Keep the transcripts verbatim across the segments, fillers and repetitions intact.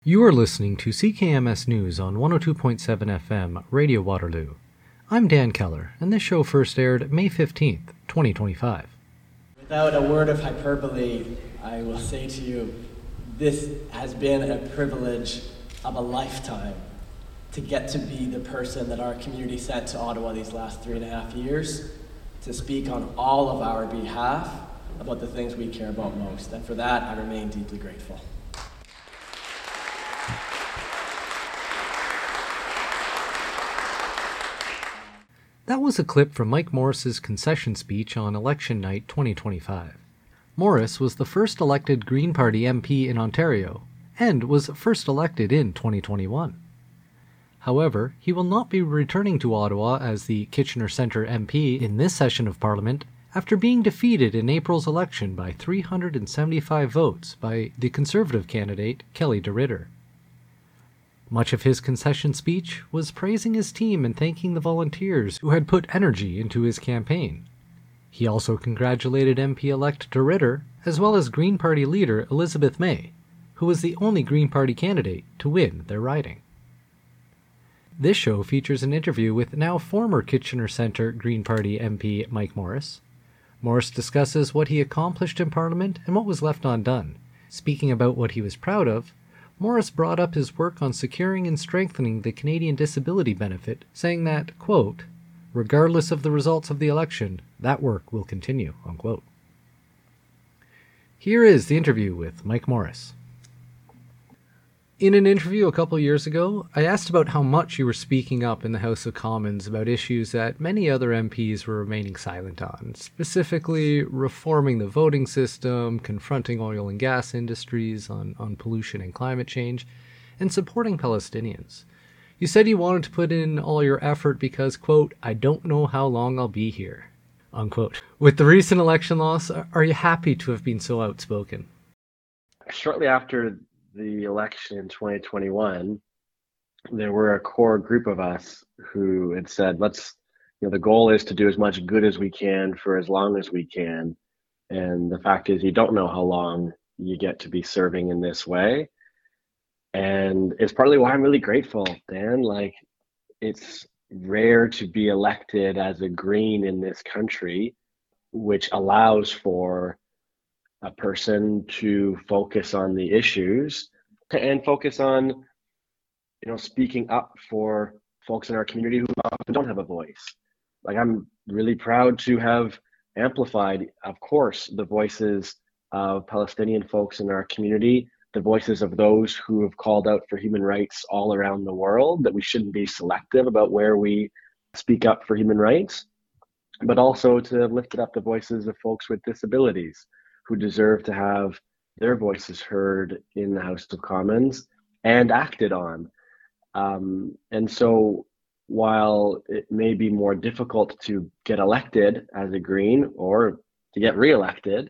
You are listening to C K M S News on one oh two point seven F M, Radio Waterloo. I'm Dan Keller, and this show first aired May fifteenth, twenty twenty-five. Without a word of hyperbole, I will say to you, this has been a privilege of a lifetime to get to be the person that our community sent to Ottawa these last three and a half years to speak on all of our behalf about the things we care about most. And for that, I remain deeply grateful. That was a clip from Mike Morris's concession speech on election night twenty twenty-five. Morris was the first elected Green Party M P in Ontario, and was first elected in twenty twenty-one. However, he will not be returning to Ottawa as the Kitchener Centre M P in this session of Parliament after being defeated in April's election by three hundred seventy-five votes by the Conservative candidate Kelly DeRitter. Much of his concession speech was praising his team and thanking the volunteers who had put energy into his campaign. He also congratulated M P-elect DeRitter, as well as Green Party leader Elizabeth May, who was the only Green Party candidate to win their riding. This show features an interview with now former Kitchener Centre Green Party M P Mike Morris. Morris discusses what he accomplished in Parliament and what was left undone. Speaking about what he was proud of, Morris brought up his work on securing and strengthening the Canadian Disability Benefit, saying that, quote, regardless of the results of the election, that work will continue, unquote. Here is the interview with Mike Morris. In an interview a couple years ago, I asked about how much you were speaking up in the House of Commons about issues that many other M Ps were remaining silent on, specifically reforming the voting system, confronting oil and gas industries on, on pollution and climate change, and supporting Palestinians. You said you wanted to put in all your effort because, quote, I don't know how long I'll be here, unquote. With the recent election loss, are you happy to have been so outspoken? Shortly after the election in twenty twenty-one, there were a core group of us who had said, let's, you know, the goal is to do as much good as we can for as long as we can. And the fact is, you don't know how long you get to be serving in this way. And it's partly why I'm really grateful, Dan. Like, it's rare to be elected as a Green in this country, which allows for a person to focus on the issues and focus on, you know, speaking up for folks in our community who often don't have a voice. Like, I'm really proud to have amplified, of course, the voices of Palestinian folks in our community, the voices of those who have called out for human rights all around the world, that we shouldn't be selective about where we speak up for human rights, but also to have lifted up the voices of folks with disabilities who deserve to have their voices heard in the House of Commons and acted on. Um, and so while it may be more difficult to get elected as a Green or to get reelected,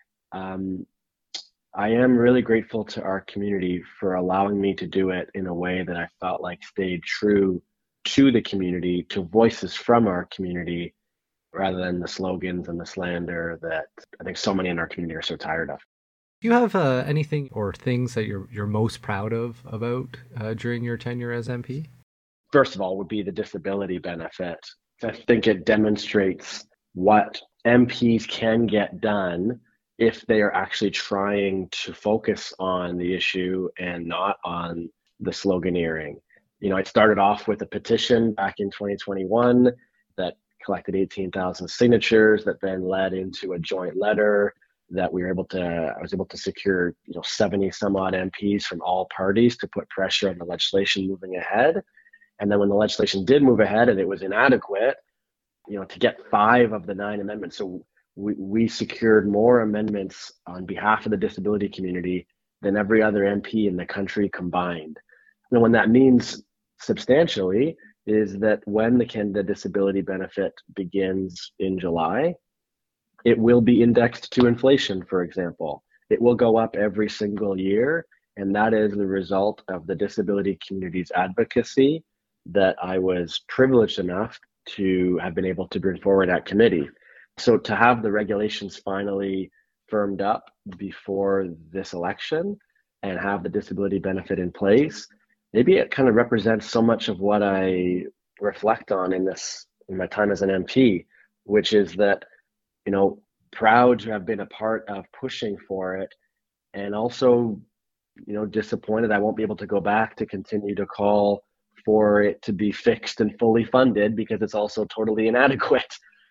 um, I am really grateful to our community for allowing me to do it in a way that I felt like stayed true to the community, to voices from our community, rather than the slogans and the slander that I think so many in our community are so tired of. Do you have uh, anything or things that you're you're most proud of about uh, during your tenure as M P? First of all, would be the disability benefit. I think it demonstrates what M Ps can get done if they are actually trying to focus on the issue and not on the sloganeering. You know, I started off with a petition back in twenty twenty-one that collected eighteen thousand signatures, that then led into a joint letter that we were able to, I was able to secure, you know, seventy some odd M Ps from all parties to put pressure on the legislation moving ahead. And then when the legislation did move ahead and it was inadequate, you know, to get five of the nine amendments. So we, we secured more amendments on behalf of the disability community than every other M P in the country combined. And when that means substantially is that when the Canada Disability Benefit begins in July, it will be indexed to inflation, for example. It will go up every single year, and that is the result of the disability community's advocacy that I was privileged enough to have been able to bring forward at committee. So to have the regulations finally firmed up before this election and have the disability benefit in place, maybe it kind of represents so much of what I reflect on in this in my time as an M P, which is that, you know, proud to have been a part of pushing for it, and also, you know, disappointed I won't be able to go back to continue to call for it to be fixed and fully funded because it's also totally inadequate.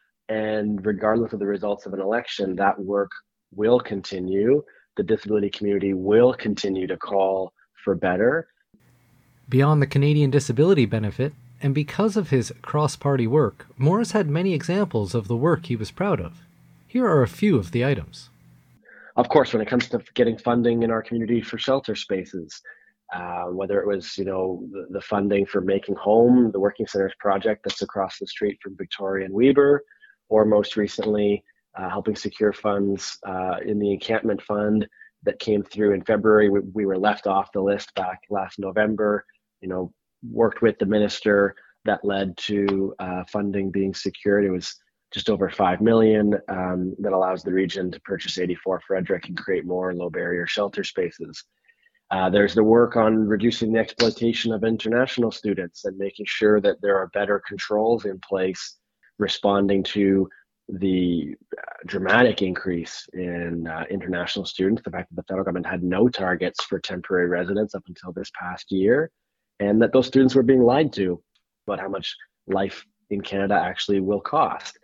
And regardless of the results of an election, that work will continue. The disability community will continue to call for better. Beyond the Canadian disability benefit, and because of his cross-party work, Morris had many examples of the work he was proud of. Here are a few of the items. Of course, when it comes to getting funding in our community for shelter spaces, uh, whether it was, you know, the, the funding for Making Home, the Working Centers project that's across the street from Victoria and Weber, or most recently, uh, helping secure funds uh, in the Encampment Fund that came through in February. We, we were left off the list back last November, you know, worked with the minister that led to uh, funding being secured. It was just over five million um, that allows the region to purchase eighty-four Frederick and create more low barrier shelter spaces. Uh, there's the work on reducing the exploitation of international students and making sure that there are better controls in place responding to the uh, dramatic increase in uh, international students. The fact that the federal government had no targets for temporary residents up until this past year, and that those students were being lied to about how much life in Canada actually will cost.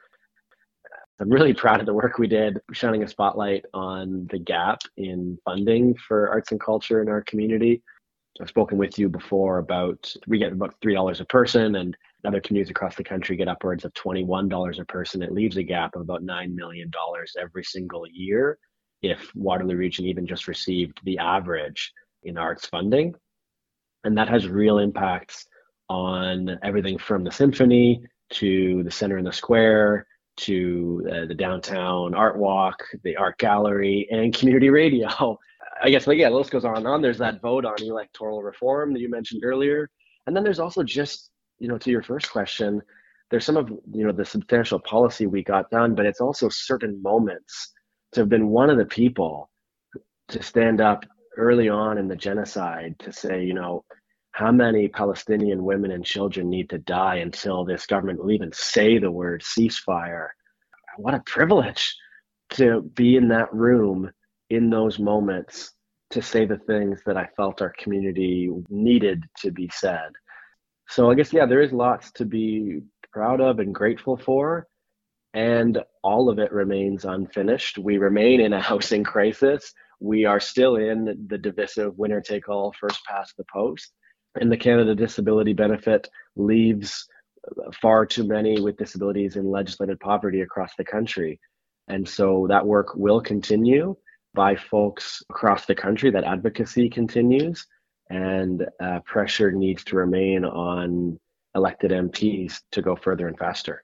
I'm really proud of the work we did, shining a spotlight on the gap in funding for arts and culture in our community. I've spoken with you before about, we get about three dollars a person, and other communities across the country get upwards of twenty-one dollars a person. It leaves a gap of about nine million dollars every single year if Waterloo Region even just received the average in arts funding. And that has real impacts on everything from the symphony to the Centre in the Square to uh, the downtown art walk, the art gallery, and community radio. I guess, like, yeah, the list goes on and on. There's that vote on electoral reform that you mentioned earlier. And then there's also just, you know, to your first question, there's some of, you know, the substantial policy we got done, but it's also certain moments to have been one of the people to stand up early on in the genocide to say, you know, how many Palestinian women and children need to die until this government will even say the word ceasefire. What a privilege to be in that room in those moments to say the things that I felt our community needed to be said. So I guess, yeah, there is lots to be proud of and grateful for, and all of it remains unfinished. We remain in a housing crisis. We are still in the divisive winner take all, first past the post. And the Canada Disability Benefit leaves far too many with disabilities in legislated poverty across the country. And so that work will continue by folks across the country, that advocacy continues, and uh, pressure needs to remain on elected M Ps to go further and faster.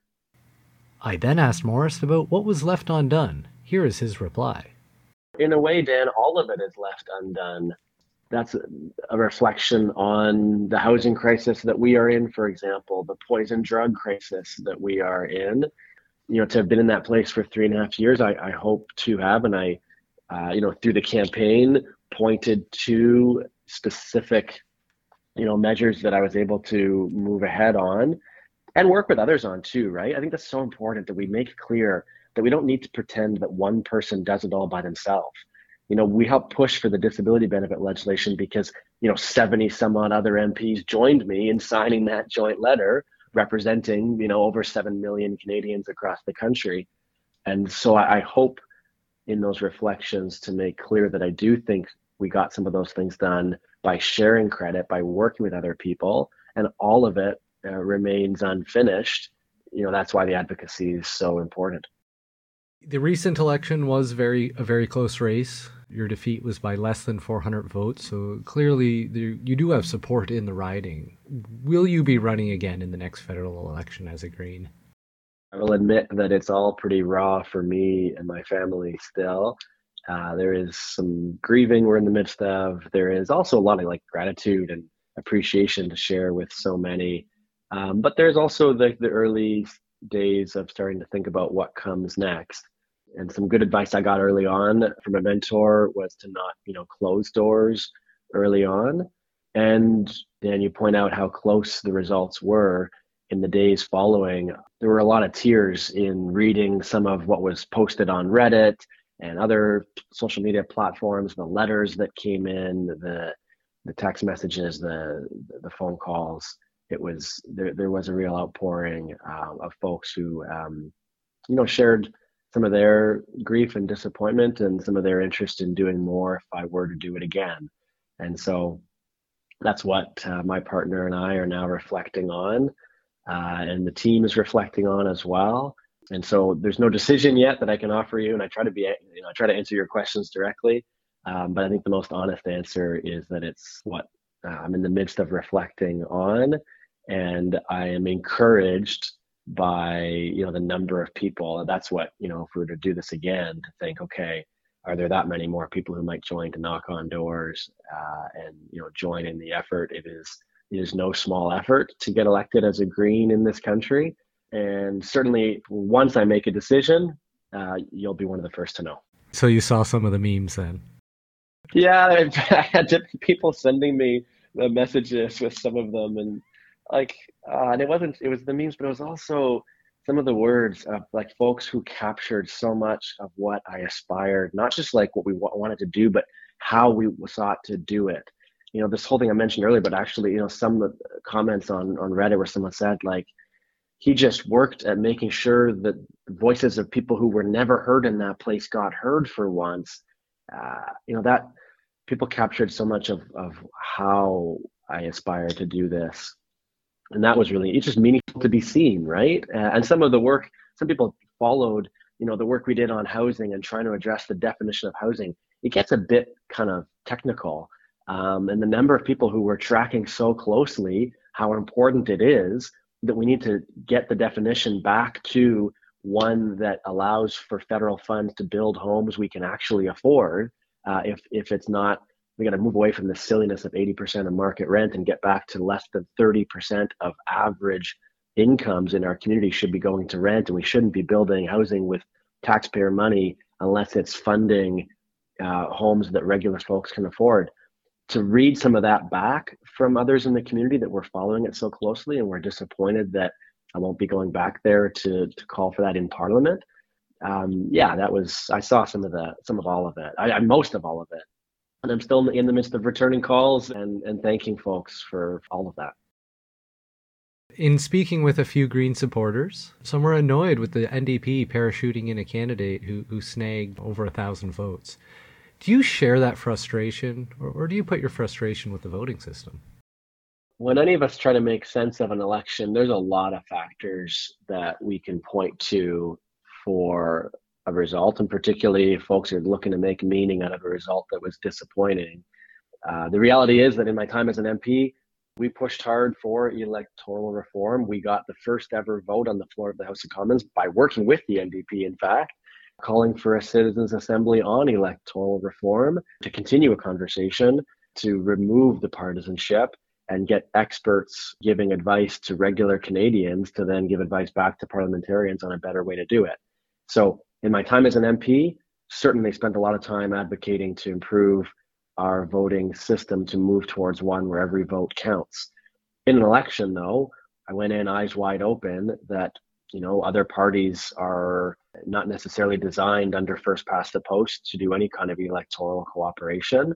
I then asked Morris about what was left undone. Here is his reply. In a way, Dan, all of it is left undone. That's a, a reflection on the housing crisis that we are in, for example, the poison drug crisis that we are in. You know, to have been in that place for three and a half years, I, I hope to have, and I, uh, you know, through the campaign, pointed to specific, you know, measures that I was able to move ahead on and work with others on too, right? I think that's so important that we make clear that we don't need to pretend that one person does it all by themselves. You know, we helped push for the disability benefit legislation because, you know, seventy some odd other M Ps joined me in signing that joint letter representing, you know, over seven million Canadians across the country. And so I, I hope in those reflections to make clear that I do think we got some of those things done by sharing credit, by working with other people, and all of it uh, remains unfinished. You know, that's why the advocacy is so important. The recent election was very a very close race. Your defeat was by less than four hundred votes, so clearly there, you do have support in the riding. Will you be running again in the next federal election as a Green? I will admit that it's all pretty raw for me and my family still. Uh, there is some grieving we're in the midst of. There is also a lot of like gratitude and appreciation to share with so many. Um, but there's also the, the early days of starting to think about what comes next. And some good advice I got early on from a mentor was to not, you know, close doors early on. And then you point out how close the results were in the days following. There were a lot of tears in reading some of what was posted on Reddit and other social media platforms, the letters that came in, the the text messages, the the phone calls. It was there. There was a real outpouring uh, of folks who, um, you know, shared some of their grief and disappointment and some of their interest in doing more if I were to do it again. And so that's what uh, my partner and I are now reflecting on, uh, and the team is reflecting on as well. And so there's no decision yet that I can offer you, and I try to be, you know, I try to answer your questions directly. Um, but I think the most honest answer is that it's what uh, I'm in the midst of reflecting on, and I am encouraged by, you know, the number of people. That's what, you know, if we were to do this again, to think, okay, are there that many more people who might join to knock on doors uh, and, you know, join in the effort? It is it is no small effort to get elected as a Green in this country. And certainly once I make a decision, uh, you'll be one of the first to know. So you saw some of the memes then? Yeah, I had people sending me the messages with some of them, and like, uh, and it wasn't, it was the memes, but it was also some of the words of like folks who captured so much of what I aspired, not just like what we w- wanted to do, but how we sought to do it. You know, this whole thing I mentioned earlier, but actually, you know, some of the comments on, on Reddit where someone said like, he just worked at making sure that the voices of people who were never heard in that place got heard for once. Uh, you know, that people captured so much of, of how I aspire to do this. And that was really, it's just meaningful to be seen, right? Uh, and some of the work, some people followed, you know, the work we did on housing and trying to address the definition of housing. It gets a bit kind of technical. Um, and the number of people who were tracking so closely how important it is that we need to get the definition back to one that allows for federal funds to build homes we can actually afford. Uh, if if it's not, we got to move away from the silliness of eighty percent of market rent and get back to less than thirty percent of average incomes in our community should be going to rent, and we shouldn't be building housing with taxpayer money unless it's funding uh, homes that regular folks can afford. To read some of that back from others in the community that were following it so closely and were disappointed that I won't be going back there to to call for that in Parliament. Um, yeah, that was, I saw some of the, some of all of it, I, I most of all of it. And I'm still in the midst of returning calls and, and thanking folks for all of that. In speaking with a few Green supporters, some were annoyed with the N D P parachuting in a candidate who, who snagged over a thousand votes. Do you share that frustration, or, or do you put your frustration with the voting system? When any of us try to make sense of an election, there's a lot of factors that we can point to for a result, and particularly if folks are looking to make meaning out of a result that was disappointing. Uh, the reality is that in my time as an M P, we pushed hard for electoral reform. We got the first ever vote on the floor of the House of Commons by working with the N D P, in fact, calling for a citizens' assembly on electoral reform to continue a conversation, to remove the partisanship and get experts giving advice to regular Canadians to then give advice back to parliamentarians on a better way to do it. So in my time as an M P, certainly spent a lot of time advocating to improve our voting system to move towards one where every vote counts. In an election, though, I went in eyes wide open that, you know, other parties are not necessarily designed under first past the post to do any kind of electoral cooperation.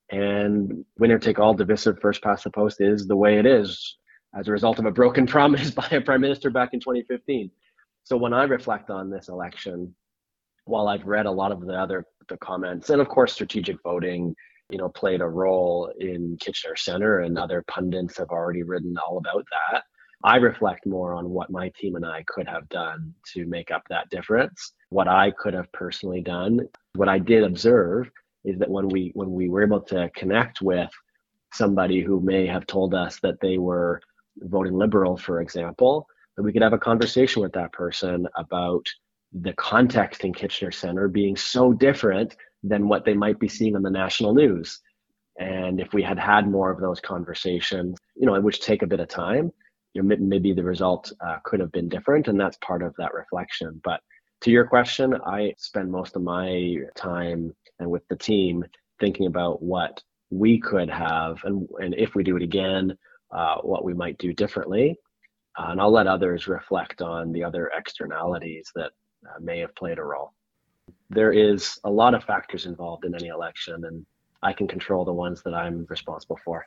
And winner take all divisive first past the post is the way it is as a result of a broken promise by a prime minister back in twenty fifteen. So when I reflect on this election, while I've read a lot of the other the comments, and of course strategic voting, you know, played a role in Kitchener Centre, and other pundits have already written all about that, I reflect more on what my team and I could have done to make up that difference, what I could have personally done. What I did observe is that when we when we were able to connect with somebody who may have told us that they were voting Liberal, for example, that we could have a conversation with that person about the context in Kitchener Centre being so different than what they might be seeing on the national news. And if we had had more of those conversations, you know, which take a bit of time, you know, maybe the result uh, could have been different, and that's part of that reflection. But To your question, I spend most of my time and with the team thinking about what we could have, and, and if we do it again, uh, what we might do differently. Uh, and I'll let others reflect on the other externalities that uh, may have played a role. There is a lot of factors involved in any election, and I can control the ones that I'm responsible for.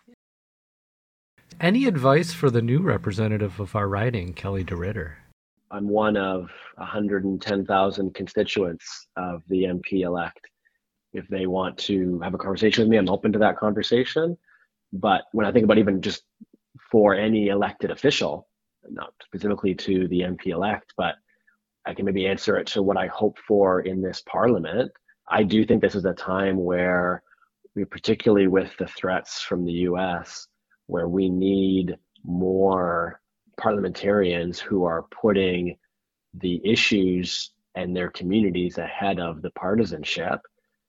Any advice for the new representative of our riding, Kelly DeRitter? I'm one of one hundred ten thousand constituents of the M P-elect. If they want to have a conversation with me, I'm open to that conversation. But when I think about even just for any elected official, not specifically to the M P-elect, but I can maybe answer it to what I hope for in this parliament. I do think this is a time where, we, particularly with the threats from the U S, where we need more parliamentarians who are putting the issues and their communities ahead of the partisanship.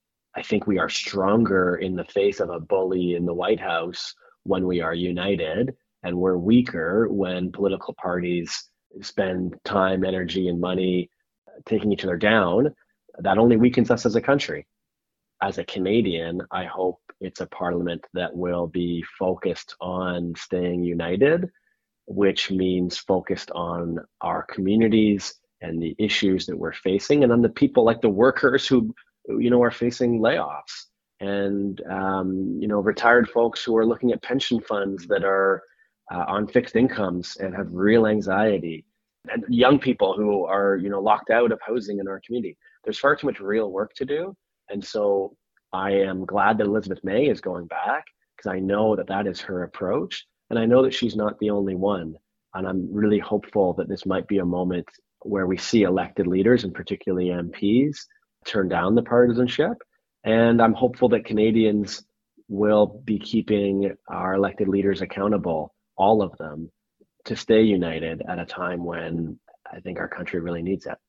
I think we are stronger in the face of a bully in the White House when we are united, and we're weaker when political parties spend time, energy, and money taking each other down. That only weakens us as a country. As a Canadian, I hope it's a parliament that will be focused on staying united, which means focused on our communities and the issues that we're facing, and on the people like the workers who, you know, are facing layoffs, and um, you know, retired folks who are looking at pension funds that are uh, on fixed incomes and have real anxiety, and young people who are, you know, locked out of housing in our community. There's far too much real work to do, and so I am glad that Elizabeth May is going back, because I know that that is her approach, and I know that she's not the only one. And I'm really hopeful that this might be a moment where we see elected leaders, and particularly M Ps, turn down the partisanship. And I'm hopeful that Canadians will be keeping our elected leaders accountable, all of them, to stay united at a time when I think our country really needs it.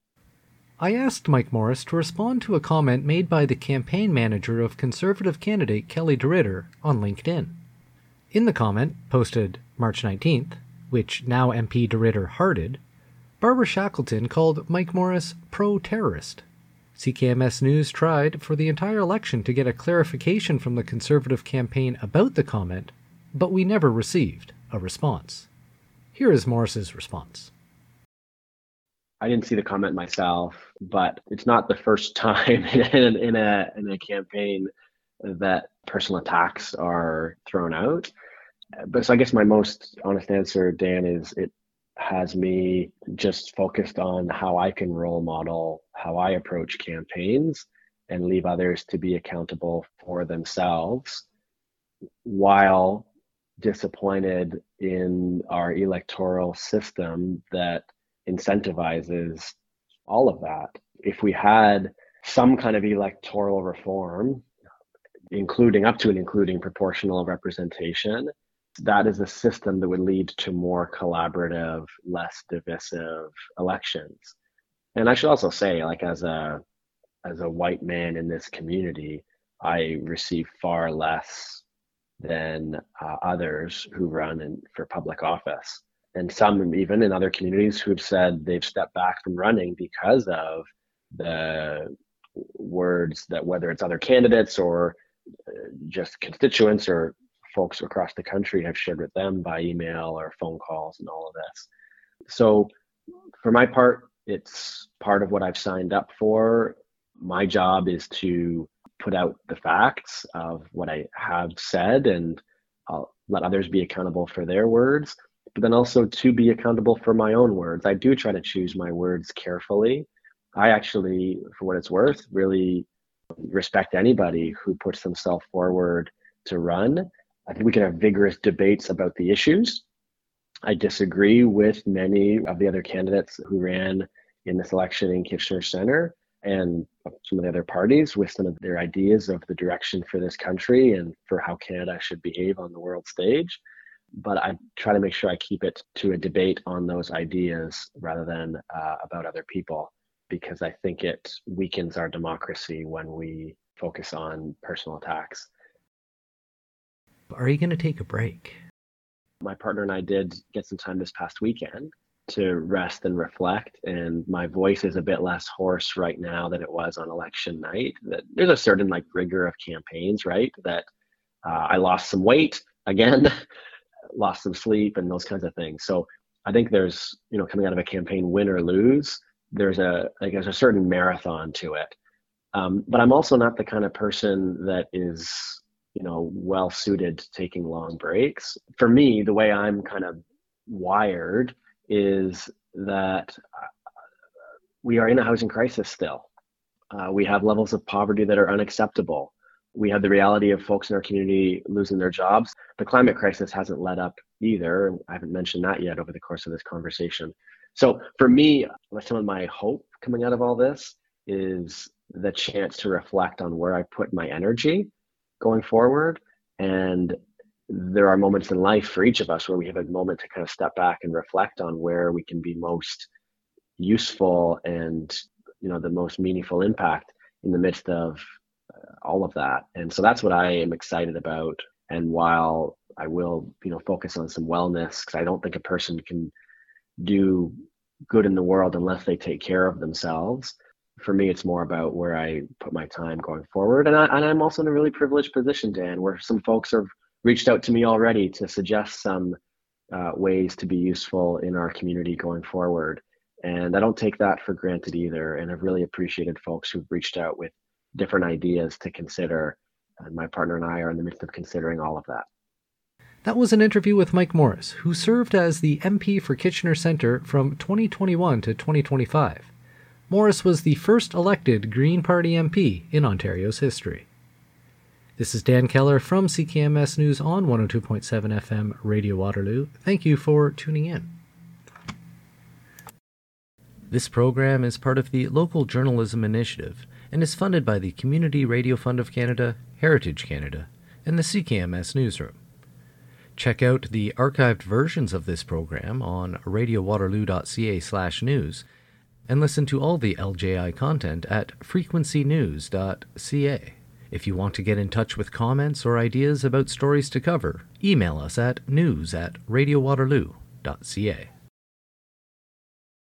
I asked Mike Morris to respond to a comment made by the campaign manager of Conservative candidate Kelly DeRitter on LinkedIn. In the comment, posted March nineteenth, which now M P DeRitter hearted, Barbara Shackleton called Mike Morris pro-terrorist. C K M S News tried for the entire election to get a clarification from the Conservative campaign about the comment, but we never received a response. Here is Morris's response. I didn't see the comment myself, but it's not the first time in, in a in a campaign that personal attacks are thrown out. But so I guess my most honest answer, Dan, is it has me just focused on how I can role model how I approach campaigns and leave others to be accountable for themselves, while disappointed in our electoral system that incentivizes all of that. If we had some kind of electoral reform, including up to and including proportional representation, that is a system that would lead to more collaborative, less divisive elections. And I should also say, like, as a as a white man in this community, I receive far less than uh, others who run in, for public office. And some even in other communities who've said they've stepped back from running because of the words that, whether it's other candidates or just constituents or folks across the country, have shared with them by email or phone calls and all of this. So for my part, it's part of what I've signed up for. My job is to put out the facts of what I have said, and I'll let others be accountable for their words, but then also to be accountable for my own words. I do try to choose my words carefully. I actually, for what it's worth, really respect anybody who puts themselves forward to run. I think we can have vigorous debates about the issues. I disagree with many of the other candidates who ran in this election in Kitchener Centre and some of the other parties with some of their ideas of the direction for this country and for how Canada should behave on the world stage. But I try to make sure I keep it to a debate on those ideas rather than uh, about other people, because I think it weakens our democracy when we focus on personal attacks. Are you going to take a break? My partner and I did get some time this past weekend, to rest and reflect, and my voice is a bit less hoarse right now than it was on election night. That there's a certain like rigor of campaigns, right? That uh, I lost some weight again, lost some sleep, and those kinds of things. So I think there's, you know, coming out of a campaign, win or lose, there's a like there's a certain marathon to it. Um, but I'm also not the kind of person that is, you know, well suited to taking long breaks. For me, the way I'm kind of wired is that we are in a housing crisis still. Uh, we have levels of poverty that are unacceptable. We have the reality of folks in our community losing their jobs. The climate crisis hasn't let up either. I haven't mentioned that yet over the course of this conversation. So for me, some of my hope coming out of all this is the chance to reflect on where I put my energy going forward. And there are moments in life for each of us where we have a moment to kind of step back and reflect on where we can be most useful and, you know, the most meaningful impact in the midst of uh, all of that. And so that's what I am excited about. And while I will, you know, focus on some wellness, because I don't think a person can do good in the world unless they take care of themselves. For me, it's more about where I put my time going forward. And, I, and I'm also in a really privileged position, Dan, where some folks have reached out to me already to suggest some uh, ways to be useful in our community going forward. And I don't take that for granted either. And I've really appreciated folks who've reached out with different ideas to consider. And my partner and I are in the midst of considering all of that. That was an interview with Mike Morris, who served as the M P for Kitchener Centre from twenty twenty-one to twenty twenty-five. Morris was the first elected Green Party M P in Ontario's history. This is Dan Keller from C K M S News on one oh two point seven F M Radio Waterloo. Thank you for tuning in. This program is part of the Local Journalism Initiative and is funded by the Community Radio Fund of Canada, Heritage Canada, and the C K M S Newsroom. Check out the archived versions of this program on radiowaterloo.ca slash news and listen to all the L J I content at frequency news dot c a. If you want to get in touch with comments or ideas about stories to cover, email us at news at radiowaterloo dot c a.